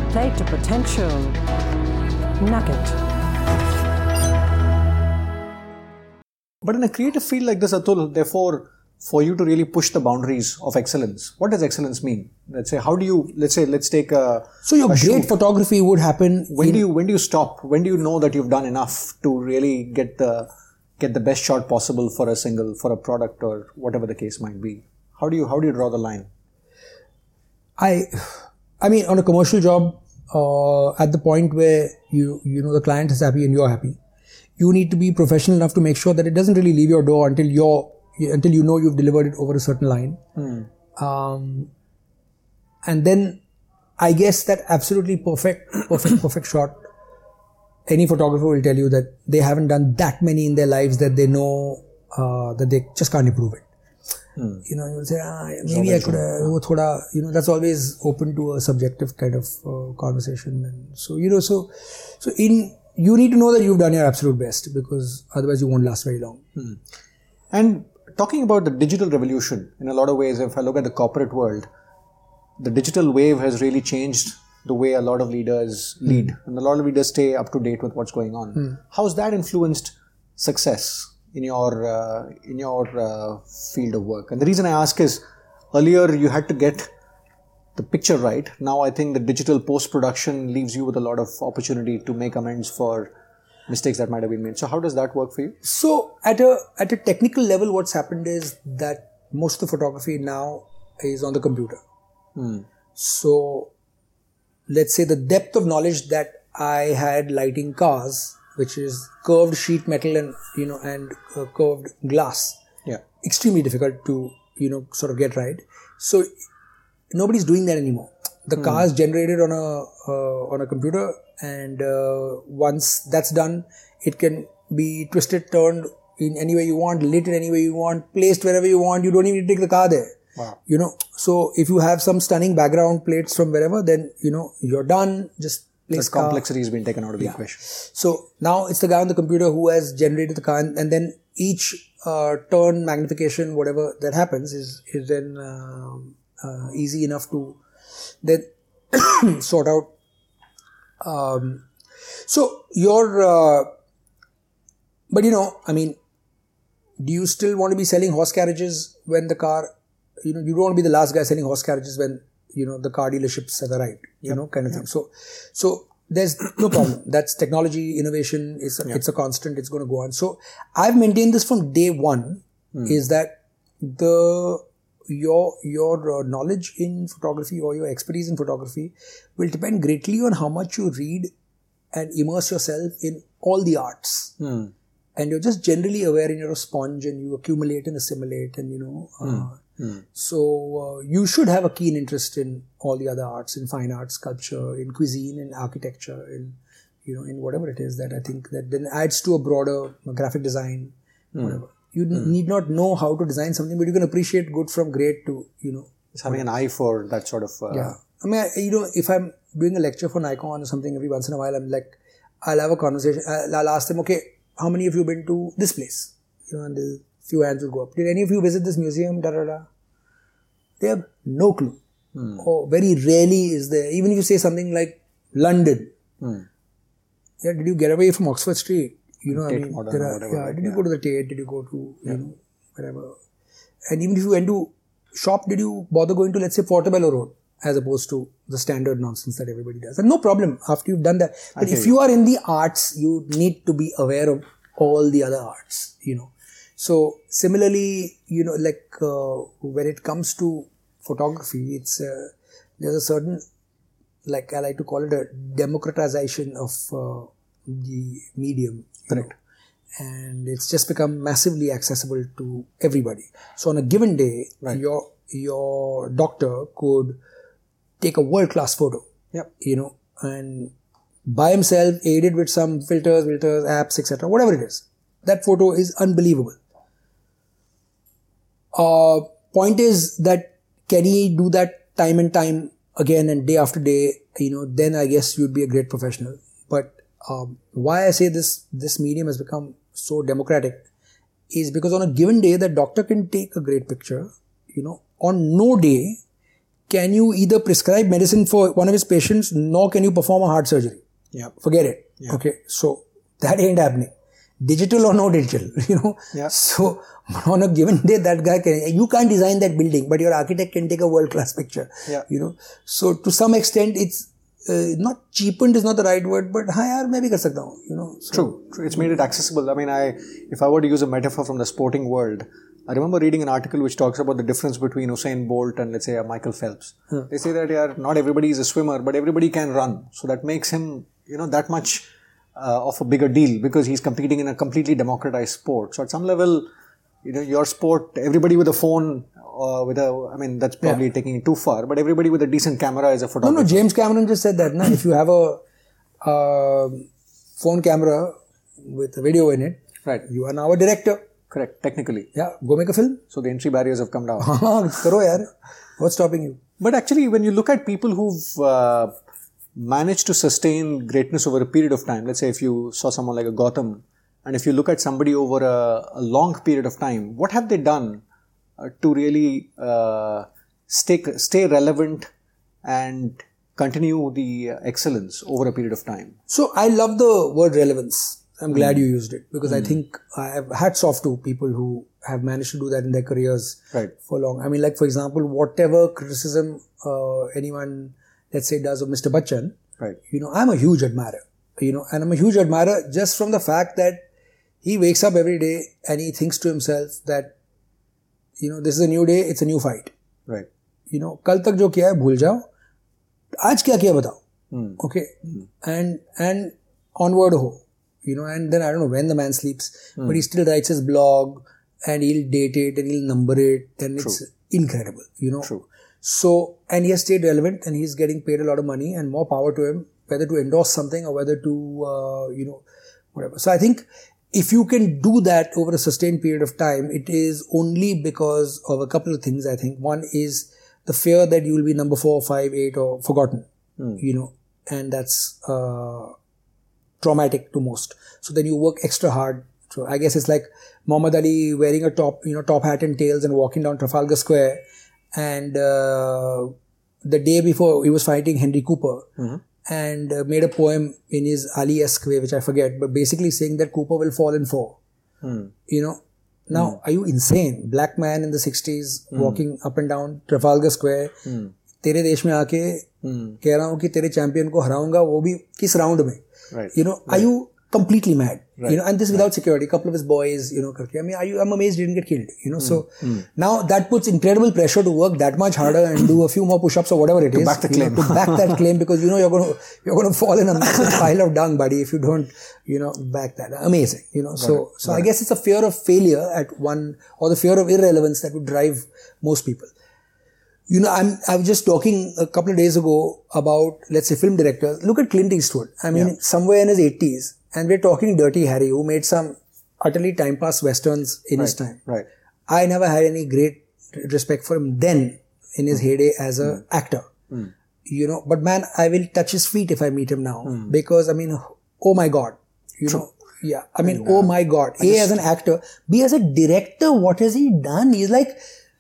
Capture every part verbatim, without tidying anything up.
Play to potential. Nugget. But in a creative field like this, Atul, therefore, for you to really push the boundaries of excellence, what does excellence mean? Let's say, how do you, let's say, let's take a... So your a great shoot. photography would happen... When do you, when do you stop? When do you know that you've done enough to really get the, get the best shot possible for a single, for a product or whatever the case might be? How do you, how do you draw the line? I, I mean, on a commercial job, uh, at the point where you, you know, the client is happy and you're happy, you need to be professional enough to make sure that it doesn't really leave your door until you're, until you know you've delivered it over a certain line. Hmm. Um, and then I guess that absolutely perfect, perfect, perfect shot, any photographer will tell you that they haven't done that many in their lives that they know, uh, that they just can't improve it. Hmm. You know, you'll say, ah, maybe I could have, wo thoda, you know, that's always open to a subjective kind of uh, conversation. And so, you know, so, so in, you need to know that you've done your absolute best because otherwise you won't last very long. Hmm. And talking about the digital revolution, in a lot of ways, if I look at the corporate world, the digital wave has really changed the way a lot of leaders lead. Mm. And a lot of leaders stay up to date with what's going on. Mm. How's that influenced success in your uh, in your uh, field of work? And the reason I ask is, earlier you had to get the picture right. Now I think the digital post-production leaves you with a lot of opportunity to make amends for mistakes that might have been made. So how does that work for you? So at a at a technical level, what's happened is that most of the photography now is on the computer. Hmm. So let's say the depth of knowledge that I had lighting cars, which is curved sheet metal and you know and uh, curved glass, yeah, extremely difficult to you know sort of get right. So nobody's doing that anymore. The hmm. car is generated on a uh, on a computer. And uh, once that's done, it can be twisted, turned in any way you want, lit in any way you want, placed wherever you want. You don't even need to take the car there. Wow. You know, so if you have some stunning background plates from wherever, then, you know, you're done. Just place the complexity has been taken out of the yeah. equation. So now it's the guy on the computer who has generated the car, and, and then each uh, turn, magnification, whatever that happens is, is then uh, uh, easy enough to then sort out. Um, so your, uh, but you know, I mean, do you still want to be selling horse carriages when the car, you know, you don't want to be the last guy selling horse carriages when, you know, the car dealerships have arrived, you yep. know, kind of yep. thing. So, so there's no problem. That's technology, innovation is, a, yep. it's a constant, it's going to go on. So I've maintained this from day one hmm. is that the, your your uh, knowledge in photography or your expertise in photography will depend greatly on how much you read and immerse yourself in all the arts. Hmm. And you're just generally aware and you're a sponge and you accumulate and assimilate and you know. Uh, hmm. Hmm. So uh, you should have a keen interest in all the other arts, in fine arts, sculpture, in cuisine, in architecture, in you know, in whatever it is that I think that then adds to a broader graphic design, hmm. whatever. You mm. need not know how to design something, but you can appreciate good from great to, you know. It's having an eye for that sort of... Uh, yeah. I mean, I, you know, if I'm doing a lecture for Nikon or something every once in a while, I'm like, I'll have a conversation. I'll, I'll ask them, okay, how many of you been to this place? You know, and a few hands will go up. Did any of you visit this museum? Da, da, da. They have no clue. Hmm. Or very rarely is there. Even if you say something like London. Hmm. Yeah, did you get away from Oxford Street? You know, Tate I mean, Modern there are, whatever, yeah, right? did you yeah. go to the Tate? Did you go to, yeah. you know, whatever? And even if you went to shop, did you bother going to, let's say, Portobello Road as opposed to the standard nonsense that everybody does? And no problem after you've done that. But if you. you are in the arts, you need to be aware of all the other arts, you know. So similarly, you know, like uh, when it comes to photography, it's uh, there's a certain, like I like to call it a democratization of uh, the medium. Correct. And it's just become massively accessible to everybody. So on a given day, right. your your doctor could take a world-class photo, yep. you know, and by himself, aided with some filters, filters, apps, et cetera, whatever it is. That photo is unbelievable. Uh, point is that can he do that time and time again and day after day, you know, then I guess you'd be a great professional. But um, why I say this, this medium has become so democratic is because on a given day, the doctor can take a great picture, you know, on no day, can you either prescribe medicine for one of his patients, nor can you perform a heart surgery. Yeah. Forget it. Yeah. Okay. So that ain't happening. Digital or no digital, you know. Yeah. So on a given day, that guy can, you can't design that building, but your architect can take a world-class picture. Yeah. You know. So to some extent, it's uh, not cheapened is not the right word, but हाँ यार मैं भी कर सकता हूँ, you know. So, True. True. It's made it accessible. I mean, I if I were to use a metaphor from the sporting world, I remember reading an article which talks about the difference between Usain Bolt and, let's say, a Michael Phelps. Hmm. They say that yeah, not everybody is a swimmer, but everybody can run. So that makes him, you know, that much uh, of a bigger deal because he's competing in a completely democratized sport. So at some level, you know, your sport, everybody with a phone, uh, with a, I mean, that's probably yeah. taking it too far, but everybody with a decent camera is a photographer. No, no, James Cameron just said that. Na? If you have a uh, phone camera with a video in it, right, you are now a director. Correct, technically. Yeah, go make a film. So the entry barriers have come down. Karo yaar. What's stopping you? But actually, when you look at people who've uh, managed to sustain greatness over a period of time, let's say if you saw someone like a Gotham, and if you look at somebody over a, a long period of time, what have they done uh, to really uh, stay, stay relevant and continue the excellence over a period of time? So I love the word relevance. I'm glad mm. you used it because mm. I think I have hats off to people who have managed to do that in their careers right. for long. I mean, like, for example, whatever criticism uh, anyone, let's say, does of Mister Bachchan, right. you know, I'm a huge admirer, you know, and I'm a huge admirer just from the fact that he wakes up every day and he thinks to himself that, you know, this is a new day, it's a new fight. Right. You know, kal tak jo kiya hai, bhul jao. Aaj kya kiya batao. Mm. Okay. Mm. And, and onward ho. You know, and then I don't know when the man sleeps, mm. but he still writes his blog and he'll date it and he'll number it and True. It's incredible, you know. True. So, and he has stayed relevant and he's getting paid a lot of money and more power to him, whether to endorse something or whether to, uh, you know, whatever. So I think if you can do that over a sustained period of time, it is only because of a couple of things, I think. One is the fear that you will be number four, five, eight or forgotten, mm. you know, and that's, uh, traumatic to most. So then you work extra hard. So I guess it's like Muhammad Ali wearing a top, you know, top hat and tails and walking down Trafalgar Square. And uh, the day before he was fighting Henry Cooper mm-hmm. and uh, made a poem in his Ali-esque way, which I forget, but basically saying that Cooper will fall in four. Mm. You know, now mm. are you insane? Black man in the sixties mm. walking up and down Trafalgar Square. Mm. तेरे देश में आके mm. कह रहा हूँ कि तेरे champion को हराऊंगा वो भी किस राउंड में. Right. You know, right. are you completely mad? Right. You know, and this without right. security. A couple of his boys, you know, karke. I mean, are you, I'm amazed he didn't get killed. You know, mm. so mm. now that puts incredible pressure to work that much harder and do a few more push-ups or whatever it to is. Back the claim. Know, to back that claim because you know you're going to you're going to fall in a massive pile of dung, buddy, if you don't, you know, back that. Amazing. You know, Got so it. so Got I it. guess it's a fear of failure at one or the fear of irrelevance that would drive most people. You know, I'm, I was just talking a couple of days ago about, let's say, film directors. Look at Clint Eastwood. I mean, yeah. somewhere in his eighties, and we're talking Dirty Harry, who made some utterly time-pass westerns in right. his time. Right. I never had any great respect for him then, in his heyday as an mm. actor. Mm. You know, but man, I will touch his feet if I meet him now. Mm. Because, I mean, oh my God. You True. know, yeah. I mean, and, oh uh, my God. I A, just, as an actor. B, as a director, what has he done? He's like...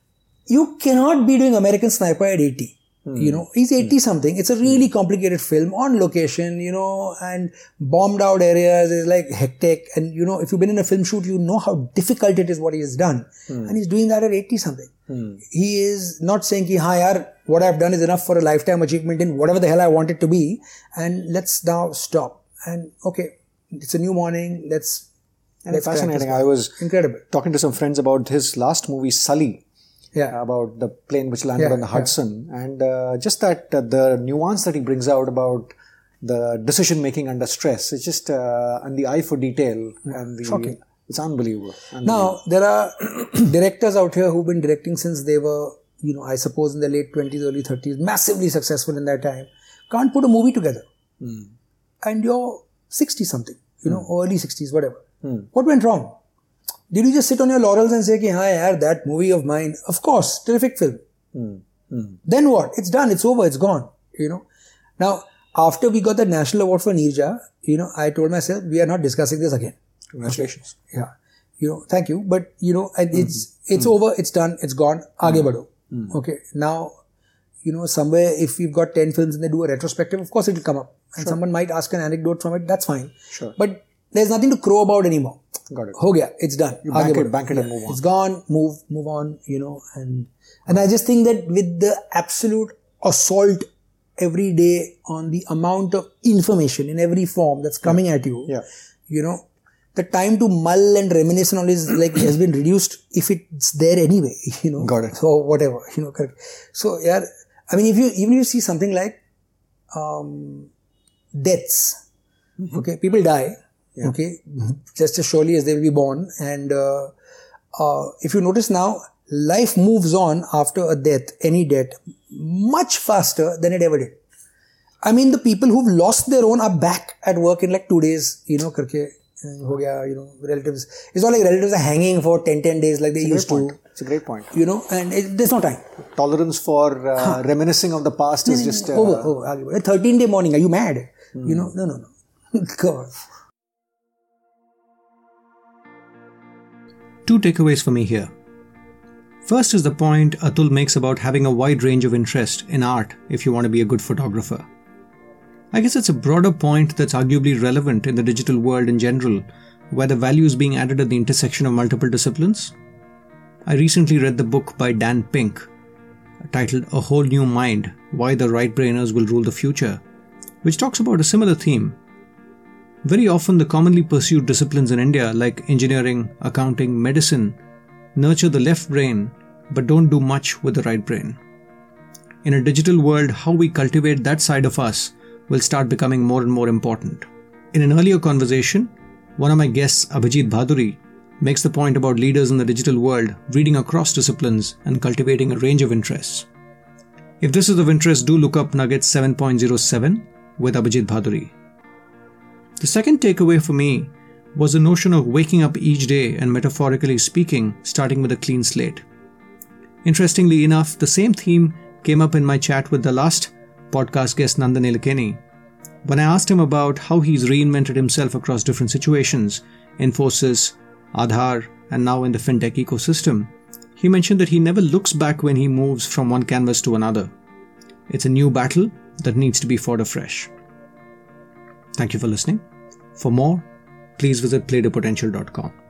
You cannot be doing American Sniper at eighty. Mm. You know, he's eighty something. It's a really complicated film on location, you know, and bombed out areas is like hectic. And, you know, if you've been in a film shoot, you know how difficult it is what he has done. Mm. And he's doing that at eighty something. Mm. He is not saying, ki, ha, yaar, what I've done is enough for a lifetime achievement in whatever the hell I want it to be. And let's now stop. And okay, it's a new morning. Let's, and let's it's fascinating. I was incredible talking to some friends about his last movie, Sully. Yeah. About the plane which landed yeah, on the Hudson. Yeah. And uh, just that, uh, the nuance that he brings out about the decision making under stress. It's just, uh, and the eye for detail. Yeah. And the, Shocking. It's unbelievable. unbelievable. Now, there are directors out here who've been directing since they were, you know, I suppose in their late twenties, early thirties, massively successful in that time. Can't put a movie together. Mm. And you're sixty something, you know, mm. or early sixties, whatever. Mm. What went wrong? Did you just sit on your laurels and say, ki, ha, yaar, that movie of mine, of course, terrific film. Mm. Mm. Then what? It's done. It's over. It's gone. You know. Now, after we got the National Award for Neerja, you know, I told myself, we are not discussing this again. Congratulations. Okay. Yeah. You know, thank you. But, you know, it's, mm-hmm. it's mm. over. It's done. It's gone. Aage mm. badho. Mm. Okay. Now, you know, somewhere if we've got ten films and they do a retrospective, of course it will come up. And Sure. someone might ask an anecdote from it, that's fine. Sure. But there's nothing to crow about anymore. Got it. Ho gaya, it's done. You bank Aage it, badho. bank it and move on. It's gone, move, move on, you know, and, and I just think that with the absolute assault every day on the amount of information in every form that's coming yeah. at you, yeah. you know, the time to mull and reminisce and all is like has been reduced if it's there anyway, you know. Got it. So whatever, you know, correct. So yeah, I mean, if you, even if you see something like, um, deaths, mm-hmm. okay, people die. Yeah. Okay, just as surely as they will be born. And uh, uh, if you notice now, life moves on after a death, any death, much faster than it ever did. I mean, the people who've lost their own are back at work in like two days, you know, karke, ho gaya, you know, relatives. It's not like relatives are hanging for ten, ten days like they used to. It's a great point. You know, and it, there's no time. Tolerance for uh, huh. reminiscing of the past no, is no, just... Uh, over, over. A thirteen day morning, are you mad? Mm. You know, no, no, no. God. Two takeaways for me here. First is the point Atul makes about having a wide range of interest in art if you want to be a good photographer. I guess it's a broader point that's arguably relevant in the digital world in general, where the value is being added at the intersection of multiple disciplines. I recently read the book by Dan Pink, titled A Whole New Mind, Why the Right-Brainers Will Rule the Future, which talks about a similar theme. Very often the commonly pursued disciplines in India like engineering, accounting, medicine nurture the left brain but don't do much with the right brain. In a digital world, how we cultivate that side of us will start becoming more and more important. In an earlier conversation, one of my guests, Abhijit Bhaduri, makes the point about leaders in the digital world reading across disciplines and cultivating a range of interests. If this is of interest, do look up Nuggets seven point oh seven with Abhijit Bhaduri. The second takeaway for me was the notion of waking up each day and, metaphorically speaking, starting with a clean slate. Interestingly enough, the same theme came up in my chat with the last podcast guest, Nandan Nilekani, when I asked him about how he's reinvented himself across different situations, Infosys, Aadhaar, and now in the fintech ecosystem. He mentioned that he never looks back when he moves from one canvas to another. It's a new battle that needs to be fought afresh. Thank you for listening. For more, please visit play to potential dot com.